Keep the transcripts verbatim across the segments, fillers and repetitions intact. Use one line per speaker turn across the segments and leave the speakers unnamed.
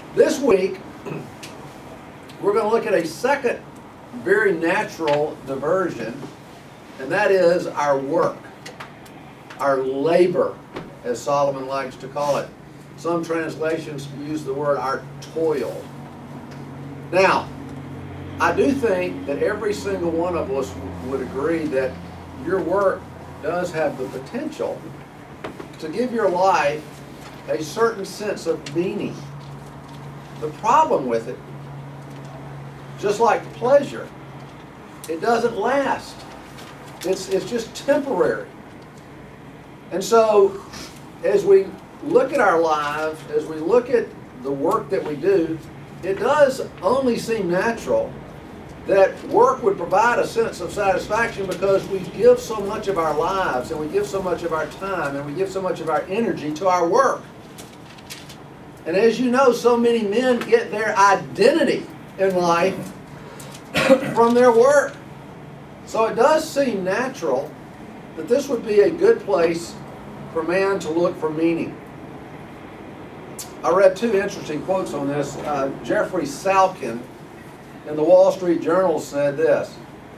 This week, we're going to look at a second very natural diversion, and that is our work, our labor, as Solomon likes to call it. Some translations use the word our toil. Now, I do think that every single one of us would agree that your work does have the potential to give your life a certain sense of meaning. The problem with it, just like pleasure, it doesn't last. It's, it's just temporary. And so, as we look at our lives, as we look at the work that we do, it does only seem natural that work would provide a sense of satisfaction because we give so much of our lives and we give so much of our time and we give so much of our energy to our work. And as you know, so many men get their identity in life from their work. So it does seem natural that this would be a good place for man to look for meaning. I read two interesting quotes on this. Uh, Jeffrey Salkin in the Wall Street Journal said this: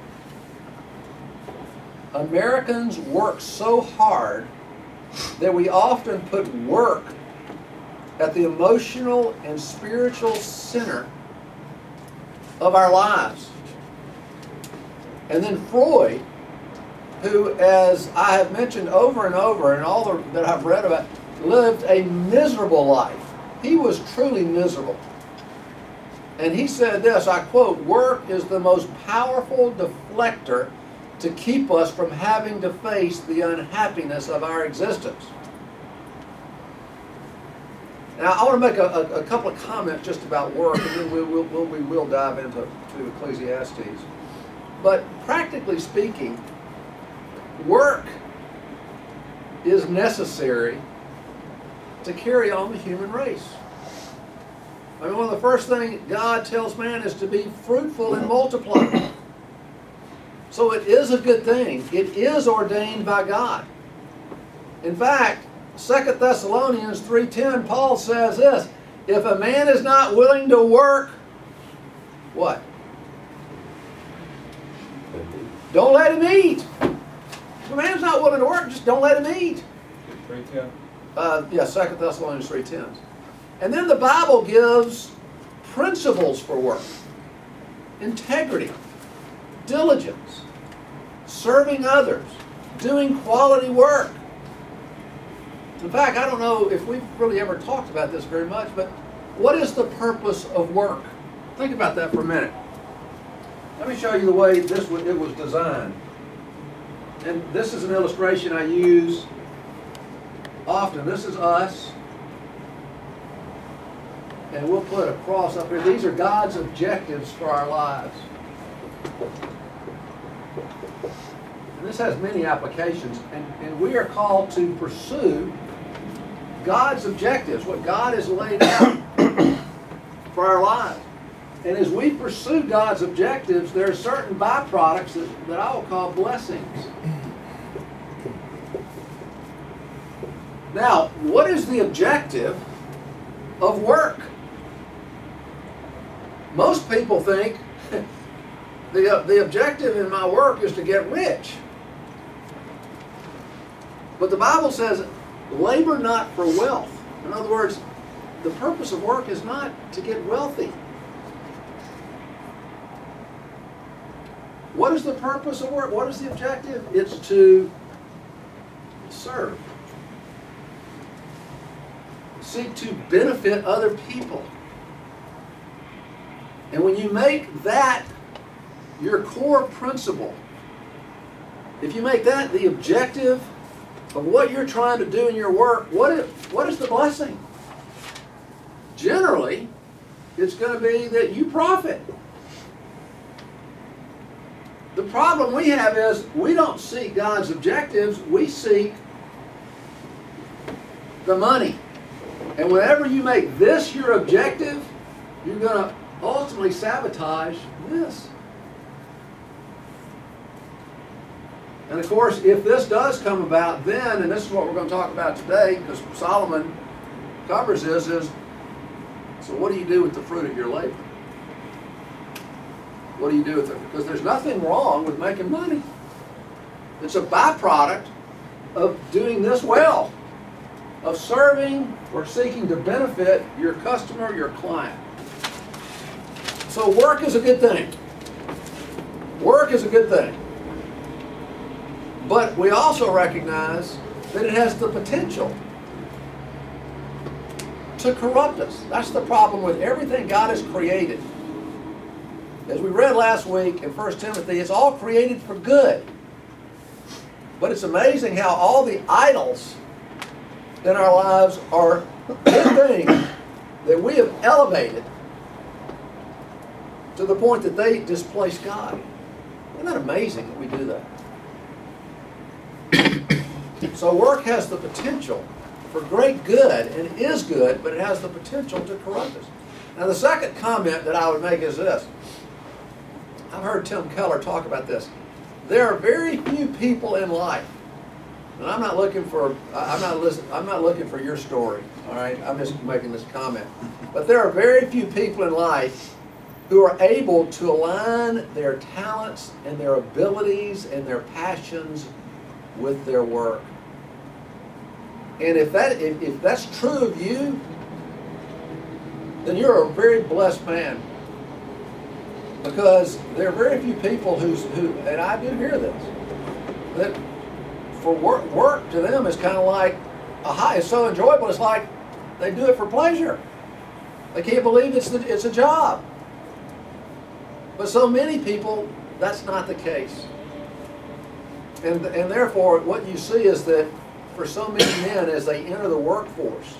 Americans work so hard that we often put work at the emotional and spiritual center of our lives. And then Freud, who, as I have mentioned over and over in all the, that I've read about, lived a miserable life. He was truly miserable. And he said this, I quote, "Work is the most powerful deflector to keep us from having to face the unhappiness of our existence." Now, I want to make a, a, a couple of comments just about work, and then we will, we'll, we will dive into to Ecclesiastes. But practically speaking, work is necessary to carry on the human race. I mean, one of the first things God tells man is to be fruitful and multiply. So it is a good thing. It is ordained by God. In fact, Second Thessalonians three ten, Paul says this: if a man is not willing to work, what? Don't let him eat. If a man's not willing to work, just don't let him eat.
three ten.
Uh, yeah, Second Thessalonians three ten. And then the Bible gives principles for work: integrity, diligence, serving others, doing quality work. In fact, I don't know if we've really ever talked about this very much, but what is the purpose of work? Think about that for a minute. Let me show you the way this was, it was designed. And this is an illustration I use often. This is us. And we'll put a cross up here. These are God's objectives for our lives. And this has many applications. And, and we are called to pursue God's objectives, what God has laid out for our lives. And as we pursue God's objectives, there are certain byproducts that, that I will call blessings. Now, what is the objective of work? Most people think the, the objective in my work is to get rich. But the Bible says, labor not for wealth. In other words, the purpose of work is not to get wealthy. What is the purpose of work? What is the objective? It's to serve. Seek to benefit other people. And when you make that your core principle, if you make that the objective of what you're trying to do in your work, what is, what is the blessing? Generally, it's going to be that you profit. The problem we have is we don't seek God's objectives, we seek the money. And whenever you make this your objective, you're going to ultimately sabotage this. And of course, if this does come about, then, and this is what we're going to talk about today, because Solomon covers this, is So what do you do with the fruit of your labor? What do you do with it? Because there's nothing wrong with making money. It's a byproduct of doing this well, of serving or seeking to benefit your customer, your client. So work is a good thing. Work is a good thing. But we also recognize that it has the potential to corrupt us. That's the problem with everything God has created. As we read last week in First Timothy, it's all created for good. But it's amazing how all the idols in our lives are good things that we have elevated to the point that they displace God. Isn't that amazing that we do that? So work has the potential for great good, and is good, but it has the potential to corrupt us. Now the second comment that I would make is this. I've heard Tim Keller talk about this. There are very few people in life, and I'm not looking for I'm not listen, I'm not looking for your story, all right? I'm just making this comment. But there are very few people in life who are able to align their talents and their abilities and their passions with their work. And if that if, if that's true of you, then you're a very blessed man. Because there are very few people who's, who, and I do hear this, that for work, work to them is kind of like a high. It's so enjoyable. It's like they do it for pleasure. They can't believe it's the, it's a job. But so many people, that's not the case. And and therefore, what you see is that for so many men, as they enter the workforce,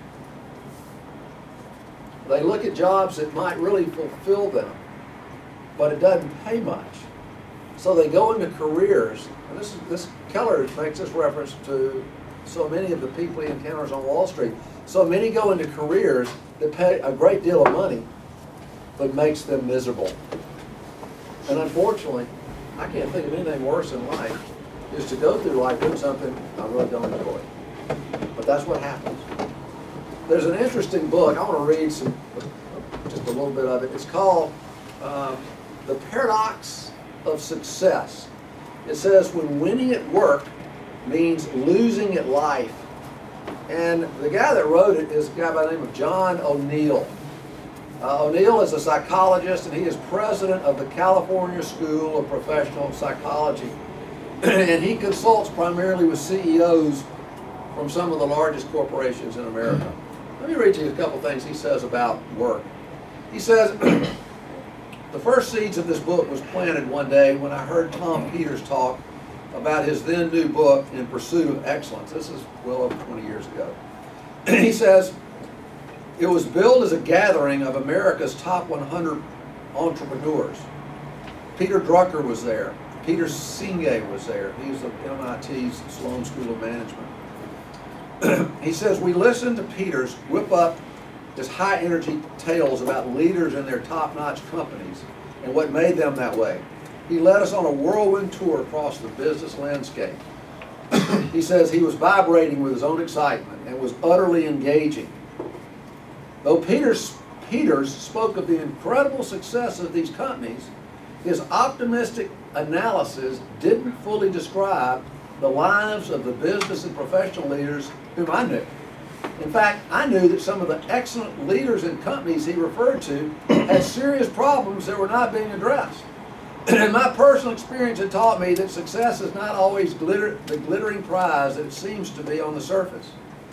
they look at jobs that might really fulfill them, but it doesn't pay much. So they go into careers, and this is, this Keller makes this reference to so many of the people he encounters on Wall Street. So many go into careers that pay a great deal of money, but makes them miserable. And unfortunately, I can't think of anything worse in life is to go through life doing something I really don't enjoy. But that's what happens. There's an interesting book. I want to read some, just a little bit of it. It's called um, The Paradox of Success. It says, when winning at work means losing at life. And the guy that wrote it is a guy by the name of John O'Neill. Uh, O'Neill is a psychologist, and he is president of the California School of Professional Psychology. And he consults primarily with C E Os from some of the largest corporations in America. Let me read you a couple things he says about work. He says, the first seeds of this book was planted one day when I heard Tom Peters talk about his then new book, In Pursuit of Excellence. This is well over twenty years ago. He says, it was billed as a gathering of America's top one hundred entrepreneurs. Peter Drucker was there. Peter Senge was there. He's of M I T's Sloan School of Management. He says, we listened to Peters whip up his high-energy tales about leaders in their top-notch companies and what made them that way. He led us on a whirlwind tour across the business landscape. He says he was vibrating with his own excitement and was utterly engaging. Though Peters, Peters spoke of the incredible success of these companies, his optimistic analysis didn't fully describe the lives of the business and professional leaders whom I knew. In fact, I knew that some of the excellent leaders in companies he referred to had serious problems that were not being addressed. And my personal experience had taught me that success is not always glitter, the glittering prize that it seems to be on the surface.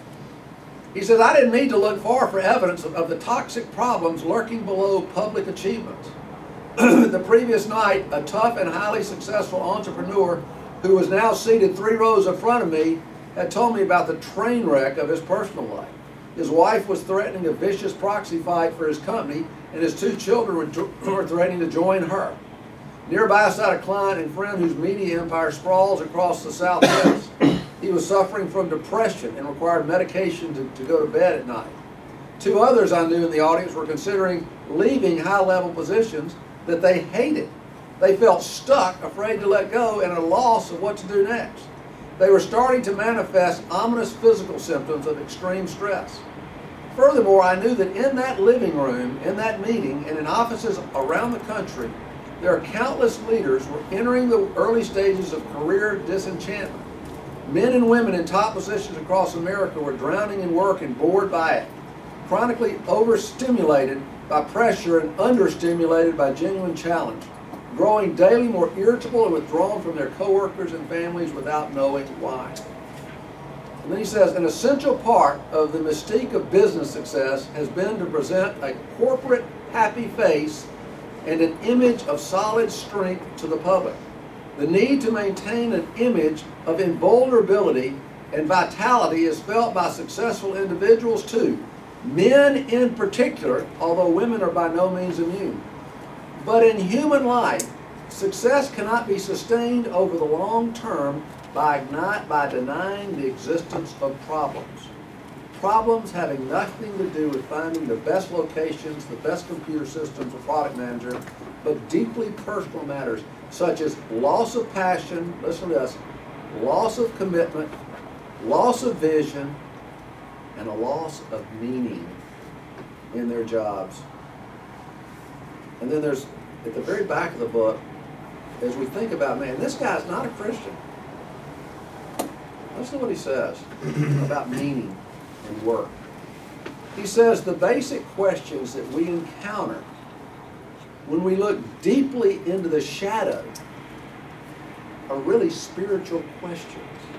He says, I didn't need to look far for evidence of, of the toxic problems lurking below public achievements. The previous night, a tough and highly successful entrepreneur who was now seated three rows in front of me had told me about the train wreck of his personal life. His wife was threatening a vicious proxy fight for his company, and his two children were, were threatening to join her. Nearby sat a client and friend whose media empire sprawls across the Southwest. He was suffering from depression and required medication to, to go to bed at night. Two others I knew in the audience were considering leaving high-level positions that they hated. They felt stuck, afraid to let go, and at a loss of what to do next. They were starting to manifest ominous physical symptoms of extreme stress. Furthermore, I knew that in that living room, in that meeting, and in offices around the country, there are countless leaders who were entering the early stages of career disenchantment. Men and women in top positions across America were drowning in work and bored by it, chronically overstimulated by pressure and understimulated by genuine challenge, growing daily more irritable and withdrawn from their coworkers and families without knowing why. And then he says, an essential part of the mystique of business success has been to present a corporate happy face and an image of solid strength to the public. The need to maintain an image of invulnerability and vitality is felt by successful individuals too, men in particular, although women are by no means immune. But in human life, success cannot be sustained over the long term by, not, by denying the existence of problems. Problems having nothing to do with finding the best locations, the best computer systems or product manager, but deeply personal matters such as loss of passion, listen to this, loss of commitment, loss of vision, and a loss of meaning in their jobs. And then there's, at the very back of the book, as we think about, man, this guy's not a Christian. Listen to what he says about meaning and work. He says the basic questions that we encounter when we look deeply into the shadow are really spiritual questions.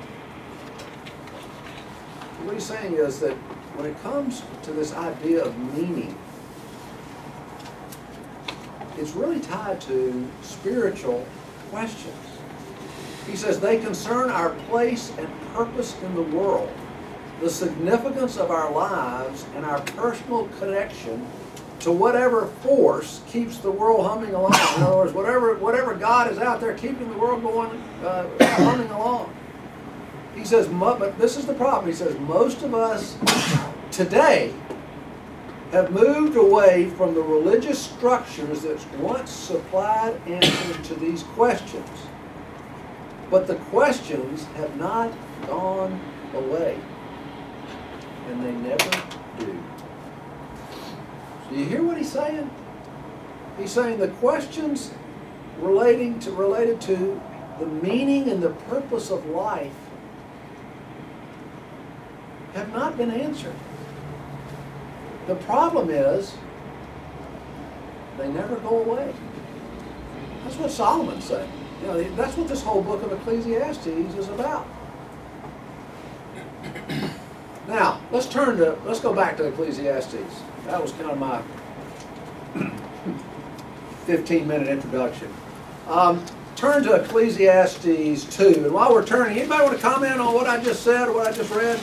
What he's saying is that when it comes to this idea of meaning, it's really tied to spiritual questions. He says they concern our place and purpose in the world, the significance of our lives, and our personal connection to whatever force keeps the world humming along. In other words, whatever, whatever God is out there keeping the world going, uh, humming along. He says, but this is the problem. He says, most of us today have moved away from the religious structures that once supplied answers to these questions. But the questions have not gone away, and they never do. Do you hear what he's saying? He's saying the questions relating to related to the meaning and the purpose of life have not been answered. The problem is they never go away. That's what Solomon's saying. You know, that's what this whole book of Ecclesiastes is about. Now, let's turn to, let's go back to Ecclesiastes. That was kind of my fifteen minute introduction. Um, turn to Ecclesiastes two. And while we're turning, anybody want to comment on what I just said or what I just read?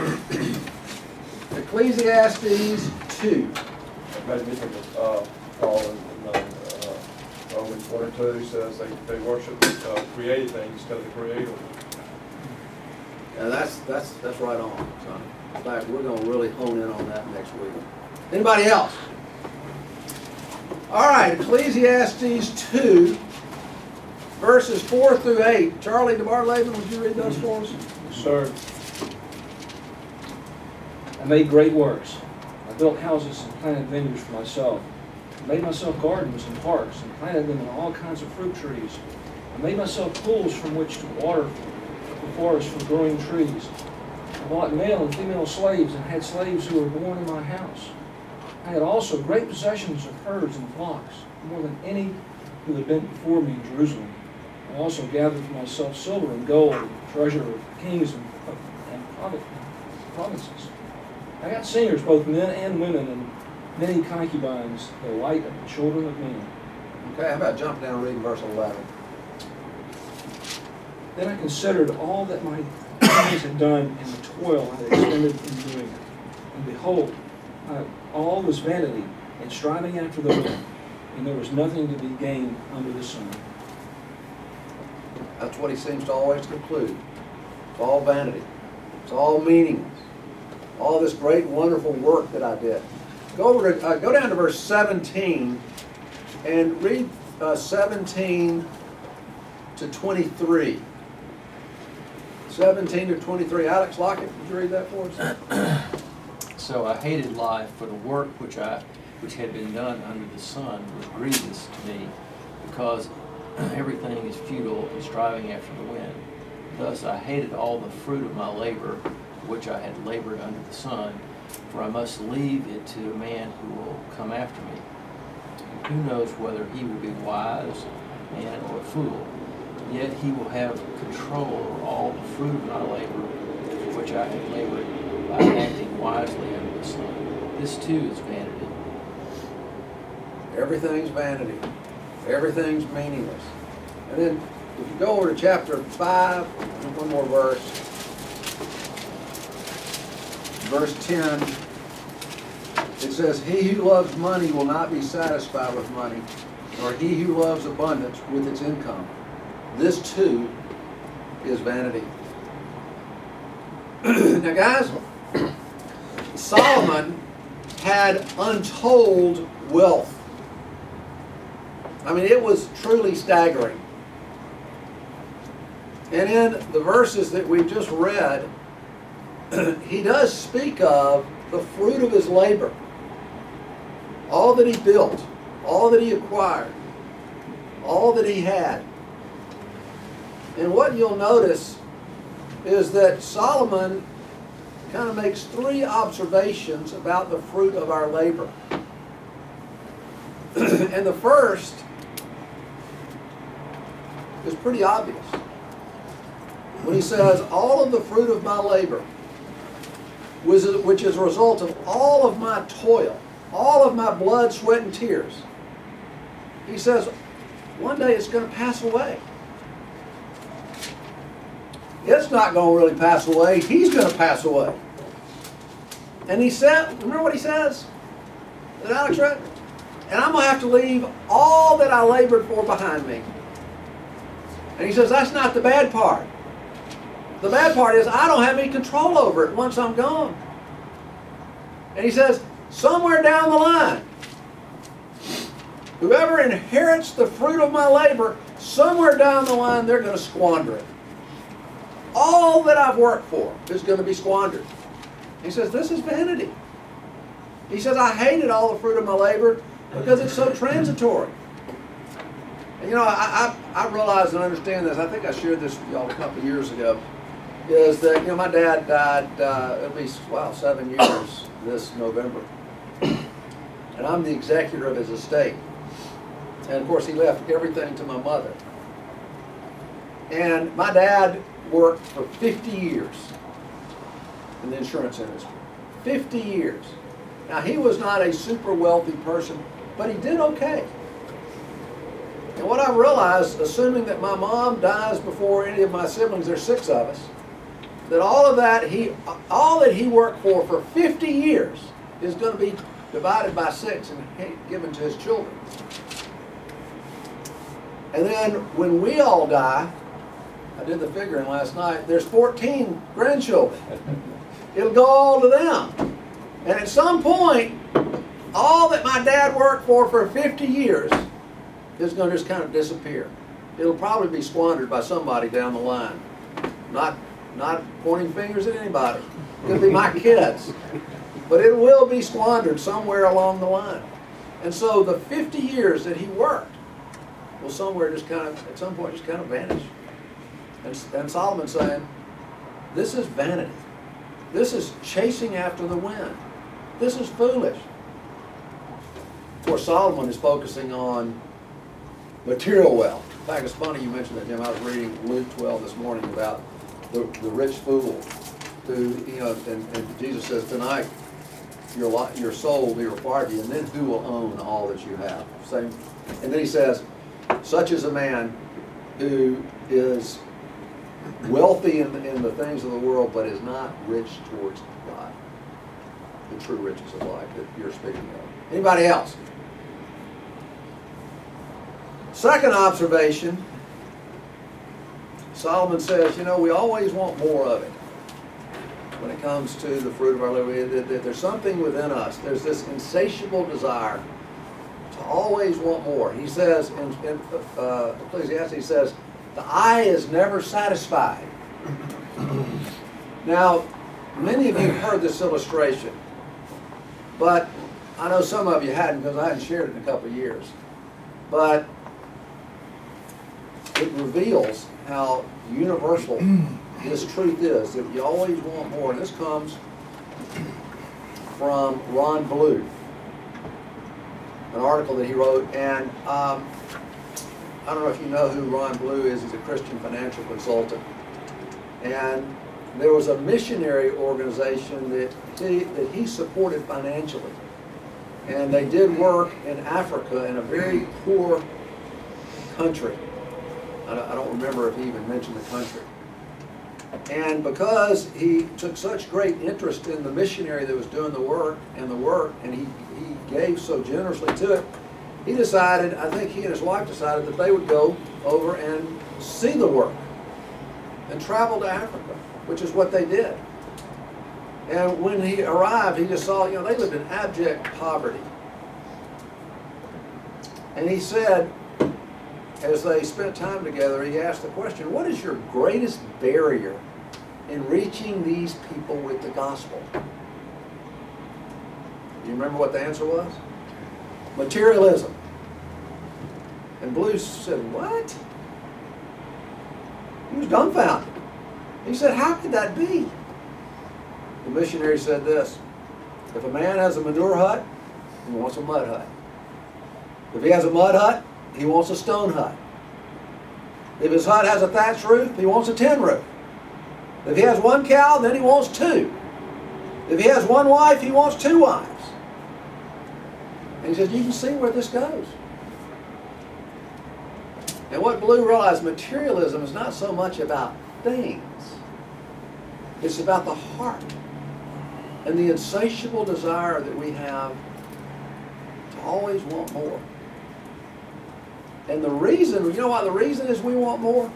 Ecclesiastes two.
Maybe uh, Paul in, in uh, Romans one or two says they, they worship uh, created things instead of the Creator.
And that's that's that's right on, son. In fact, we're going to really hone in on that next week. Anybody else? All right, Ecclesiastes two, verses four through eight. Charlie DeBar-Laban, would you read those for us?
Yes, sir. I made great works. I built houses and planted vineyards for myself. I made myself gardens and parks and planted them in all kinds of fruit trees. I made myself pools from which to water the forest from growing trees. I bought male and female slaves and had slaves who were born in my house. I had also great possessions of herds and flocks, more than any who had been before me in Jerusalem. I also gathered for myself silver and gold, treasure of kings and, and provinces. I got singers, both men and women, and many concubines, the light of the children of men.
Okay, how about jumping down and reading verse eleven?
Then I considered all that my hands had done and the toil I had expended in doing it. And behold, I, all was vanity and striving after the wind, and there was nothing to be gained under the sun.
That's what he seems to always conclude. It's all vanity. It's all meaningless. All this great, wonderful work that I did. Go over to, uh, go down to verse seventeen and read uh, seventeen to twenty-three. seventeen to twenty-three. Alex Lockett, would you read that for us?
so I hated life, for the work which I, which had been done under the sun was grievous to me, because everything is futile and striving after the wind. Thus I hated all the fruit of my labor, which I had labored under the sun, for I must leave it to a man who will come after me. And who knows whether he will be wise, man, or a fool? Yet he will have control over all the fruit of my labor, which I have labored, by acting wisely under the sun. This too is vanity.
Everything's vanity. Everything's meaningless. And then if you go over to chapter five, one more verse, verse ten, it says, "He who loves money will not be satisfied with money, nor he who loves abundance with its income. This too is vanity." Now guys, Solomon had untold wealth. I mean, it was truly staggering. And in the verses that we've just read, he does speak of the fruit of his labor. All that he built, all that he acquired, all that he had. And what you'll notice is that Solomon kind of makes three observations about the fruit of our labor. And the first is pretty obvious. When he says, all of the fruit of my labor, which is a result of all of my toil, all of my blood, sweat, and tears, he says, one day it's going to pass away. It's not going to really pass away. He's going to pass away. And he said, remember what he says? That Alex read? And I'm going to have to leave all that I labored for behind me. And he says, that's not the bad part. The bad part is I don't have any control over it once I'm gone. And he says, somewhere down the line, whoever inherits the fruit of my labor, somewhere down the line they're going to squander it. All that I've worked for is going to be squandered. He says, this is vanity. He says, I hated all the fruit of my labor because it's so transitory. And you know, I, I, I realize and understand this. I think I shared this with y'all a couple of years ago. Is that, you know, my dad died uh, at least, wow, seven years this November. And I'm the executor of his estate. And of course, he left everything to my mother. And my dad worked for fifty years in the insurance industry. fifty years. Now, he was not a super wealthy person, but he did okay. And what I realized, assuming that my mom dies before any of my siblings, there's six of us, that all of that, he, all that he worked for for fifty years is going to be divided by six and given to his children. And then when we all die, I did the figuring last night, there's fourteen grandchildren. It'll go all to them. And at some point, all that my dad worked for for fifty years is going to just kind of disappear. It'll probably be squandered by somebody down the line. Not, not pointing fingers at anybody. It could be my kids. But it will be squandered somewhere along the line. And so the fifty years that he worked will somewhere just kind of, at some point, just kind of vanish. And, and Solomon's saying, this is vanity. This is chasing after the wind. This is foolish. Of course, Solomon is focusing on material wealth. In fact, it's funny you mentioned that, Jim. I was reading Luke twelve this morning about the, the rich fool who, you know, and, and Jesus says, tonight your, li- your soul will be required of you, and then who will own all that you have? Same. And then he says, such is a man who is wealthy in the, in the things of the world, but is not rich towards God. The true riches of life that you're speaking of. Anybody else? Second observation, Solomon says, you know, we always want more of it when it comes to the fruit of our labor. There's something within us. There's this insatiable desire to always want more. He says in, in uh, Ecclesiastes, he says, the eye is never satisfied. Now, many of you have heard this illustration. But I know some of you hadn't, because I hadn't shared it in a couple of years. But it reveals how universal this truth is, that you always want more. And this comes from Ron Blue, an article that he wrote. And um, I don't know if you know who Ron Blue is. He's a Christian financial consultant. And there was a missionary organization that he, that he supported financially. And they did work in Africa, in a very poor country. I don't, I don't remember if he even mentioned the country. And because he took such great interest in the missionary that was doing the work and the work, and he, he gave so generously to it, he decided, I think he and his wife decided that they would go over and see the work and travel to Africa, which is what they did. And when he arrived, he just saw, you know, they lived in abject poverty. And he said, as they spent time together, he asked the question, what is your greatest barrier in reaching these people with the gospel? Do you remember what the answer was? Materialism. And Blue said, what? He was dumbfounded. He said, how could that be? The missionary said this, if a man has a manure hut, he wants a mud hut. If he has a mud hut, he wants a stone hut. If his hut has a thatched roof, he wants a tin roof. If he has one cow, then he wants two. If he has one wife, he wants two wives. And he says, you can see where this goes. And what Blue realized, materialism is not so much about things. It's about the heart and the insatiable desire that we have to always want more. And the reason, you know what the reason is we want more?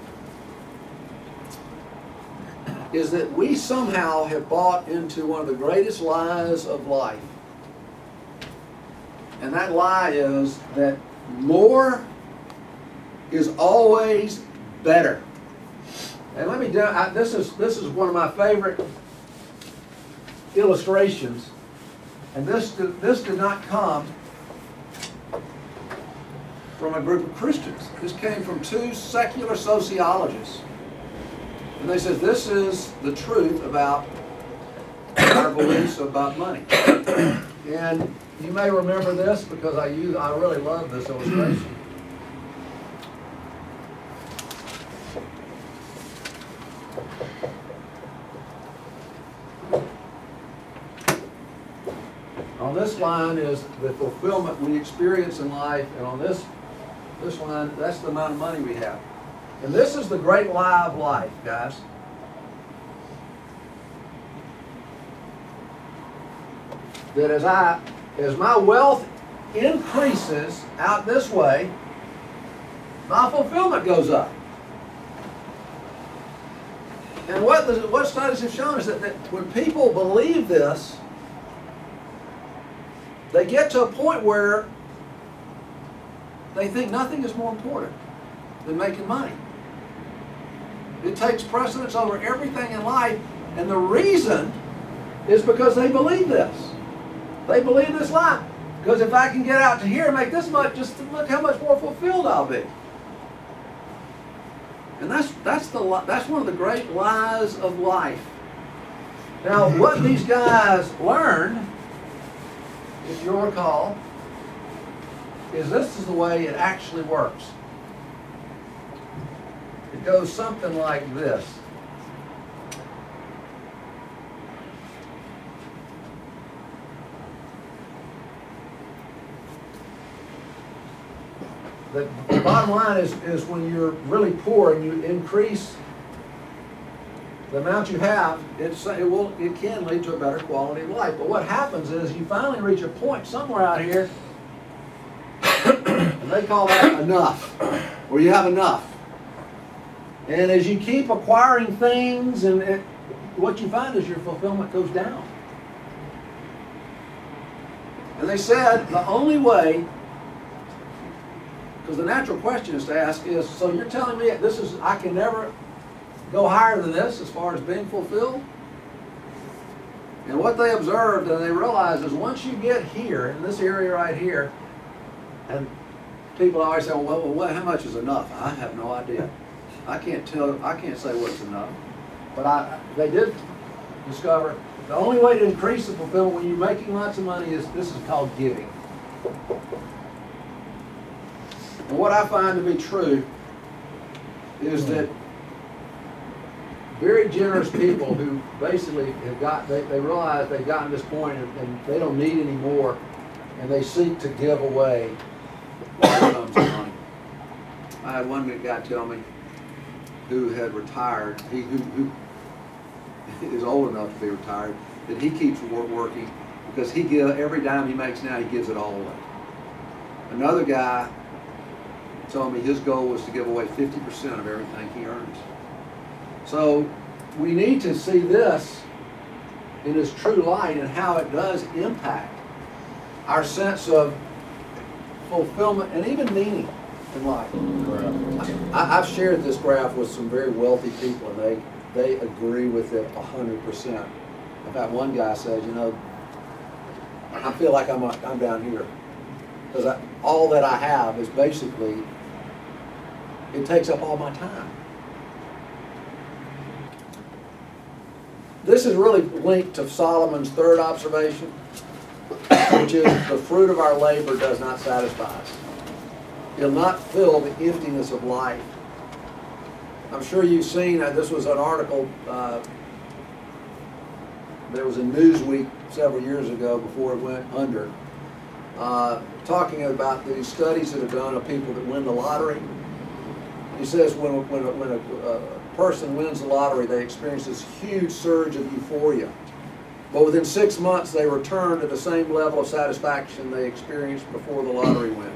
Is that we somehow have bought into one of the greatest lies of life. And that lie is that more is always better. And let me do, I, this is this is one of my favorite illustrations. And this this did not come from a group of Christians. This came from two secular sociologists. And they said this is the truth about our beliefs about money. And you may remember this because I use I really love this illustration. On this line is the fulfillment we experience in life, and on this this line, that's the amount of money we have. And this is the great lie of life, guys. That as I as my wealth increases out this way, my fulfillment goes up. And what the, what studies have shown is that, that when people believe this, they get to a point where they think nothing is more important than making money. It takes precedence over everything in life, and the reason is because they believe this. They believe this lie. Because if I can get out to here and make this much, just look how much more fulfilled I'll be. And that's that's the that's one of the great lies of life. Now, what these guys learned, if you'll recall, is this is the way it actually works. It goes something like this. The, the bottom line is, is when you're really poor and you increase the amount you have, it's, it, will, it can lead to a better quality of life. But what happens is you finally reach a point somewhere out here, and they call that enough, where you have enough. And as you keep acquiring things, and it, what you find is your fulfillment goes down. And they said the only way, because the natural question is to ask is, so you're telling me this is, I can never go higher than this as far as being fulfilled? And what they observed and they realized is once you get here, in this area right here, and people always say, well, well, what, how much is enough? I have no idea. I can't tell, I can't say what's enough. But I, they did discover the only way to increase the fulfillment when you're making lots of money is, this is called giving. And what I find to be true is that very generous people who basically have got, they, they realize they've gotten to this point and, and they don't need any more, and they seek to give away large sums of money. I had one guy tell me who had retired, he who, who is old enough to be retired, that he keeps work, working because he give every dime he makes now, he gives it all away. Another guy told me his goal was to give away fifty percent of everything he earns. So we need to see this in its true light and how it does impact our sense of fulfillment and even meaning in life. I, I've shared this graph with some very wealthy people and they, they agree with it one hundred percent. In fact, one guy says, you know, I feel like I'm, I'm down here because all that I have is basically, it takes up all my time. This is really linked to Solomon's third observation, which is the fruit of our labor does not satisfy us. It'll not fill the emptiness of life. I'm sure you've seen, uh, this was an article, uh, there was a Newsweek several years ago before it went under, uh, talking about the studies that are done of people that win the lottery. He says when, when, when a, a person wins the lottery, they experience this huge surge of euphoria. But within six months, they return to the same level of satisfaction they experienced before the lottery win.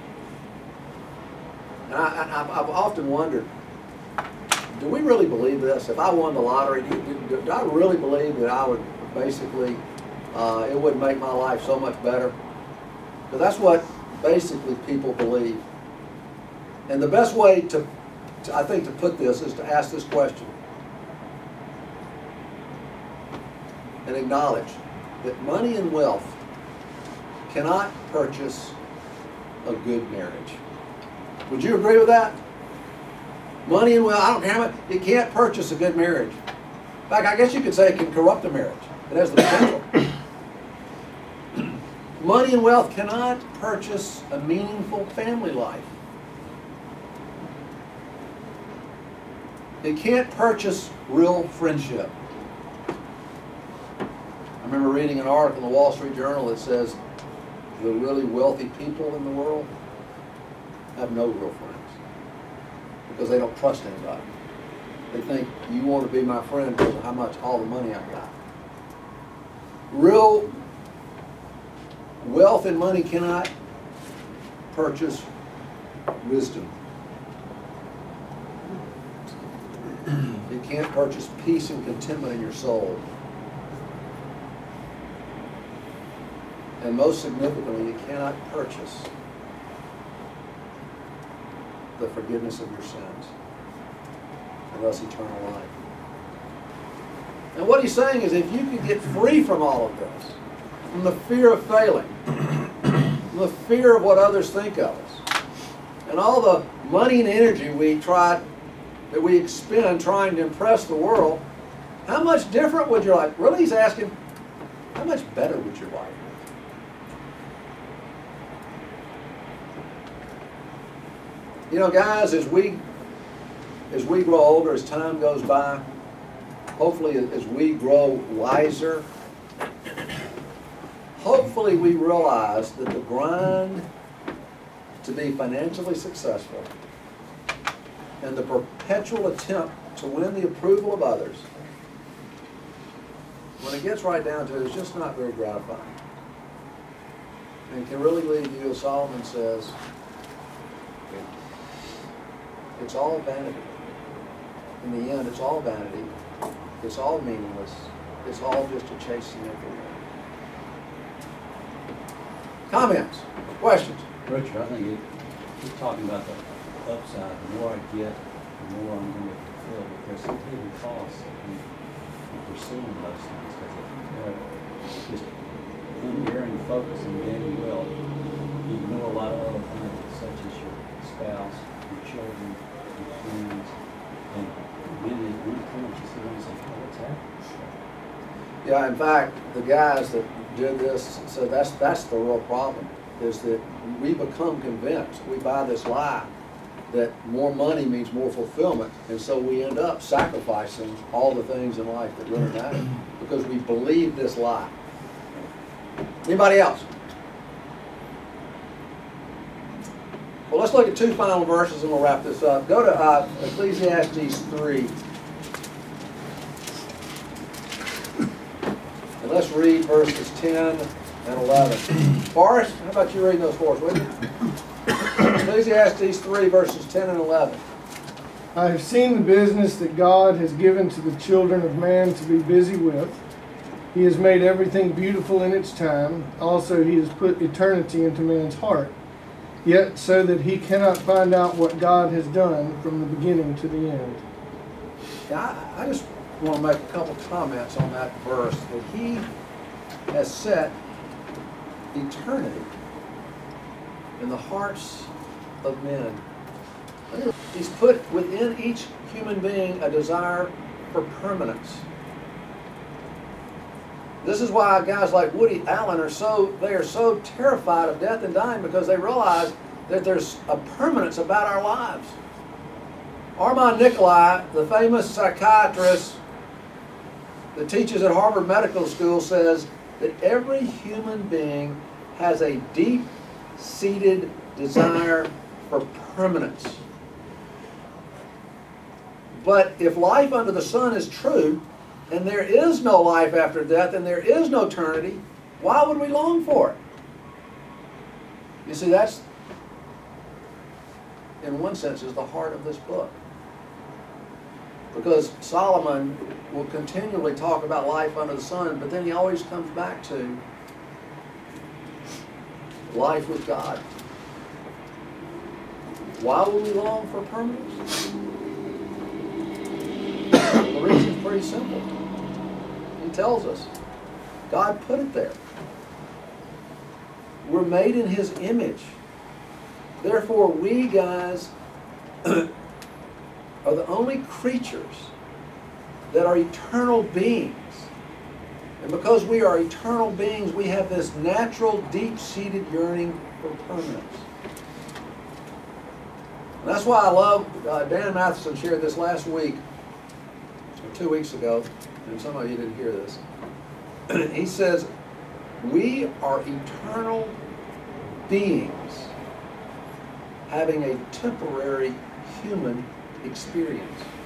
And I, I, I've often wondered, do we really believe this? If I won the lottery, do, do, do I really believe that I would basically, uh, it would make my life so much better? Because that's what basically people believe. And the best way to, to, I think, to put this is to ask this question and acknowledge that money and wealth cannot purchase a good marriage. Would you agree with that? Money and wealth, I don't care how much, it can't purchase a good marriage. In fact, I guess you could say it can corrupt a marriage. It has the potential. Money and wealth cannot purchase a meaningful family life. It can't purchase real friendship. I remember reading an article in the Wall Street Journal that says the really wealthy people in the world have no real friends because they don't trust anybody. They think you want to be my friend because of how much, all the money I got. Real wealth and money cannot purchase wisdom. It can't purchase peace and contentment in your soul. And most significantly, it cannot purchase the forgiveness of your sins, and thus eternal life. And what he's saying is if you could get free from all of this, from the fear of failing, from the fear of what others think of us, and all the money and energy we try, that we expend trying to impress the world, how much different would your life? Really, he's asking, how much better would your life be? You know, guys, as we as we grow older, as time goes by, hopefully as we grow wiser, hopefully we realize that the grind to be financially successful and the perpetual attempt to win the approval of others, when it gets right down to it, it's just not very gratifying. And can really leave you, as Solomon says, it's all vanity. In the end, it's all vanity. It's all meaningless. It's all just a chasing after wind. Comments? Questions?
Richard, I think you keep talking about the upside. The more I get, the more I'm going to fulfill. But there's some hidden costs in pursuing those things. Because have just unerring focus and gaining wealth, you ignore a lot of other things, such as your spouse, your children, your friends, and really at one point you sit down and say, oh, what's happening?
Yeah, in fact, the guys that did this said that's, that's the real problem, is that we become convinced, we buy this lie, that more money means more fulfillment, and so we end up sacrificing all the things in life that really matter, because we believe this lie. Anybody else? Well, let's look at two final verses and we'll wrap this up. Go to uh, Ecclesiastes three. And let's read verses ten and eleven. Forrest, how about you reading those for us, will you? Ecclesiastes three, verses ten and eleven.
I have seen the business that God has given to the children of man to be busy with. He has made everything beautiful in its time. Also, he has put eternity into man's heart, yet so that he cannot find out what God has done from the beginning to the end.
Now, I, I just want to make a couple comments on that verse, that he has set eternity in the hearts of men. He's put within each human being a desire for permanence. This is why guys like Woody Allen are so, they are so terrified of death and dying, because they realize that there's a permanence about our lives. Armand Nikolai, the famous psychiatrist that teaches at Harvard Medical School, says that every human being has a deep-seated desire for permanence. But if life under the sun is true, and there is no life after death, and there is no eternity, why would we long for it? You see, that's, in one sense, is the heart of this book. Because Solomon will continually talk about life under the sun, but then he always comes back to life with God. Why would we long for permanence? The reason is pretty simple. He tells us. God put it there. We're made in His image. Therefore, we guys are the only creatures that are eternal beings. And because we are eternal beings, we have this natural, deep-seated yearning for permanence. And that's why I love, uh, Dan Matheson shared this last week, or two weeks ago, and some of you didn't hear this. He says, we are eternal beings having a temporary human experience.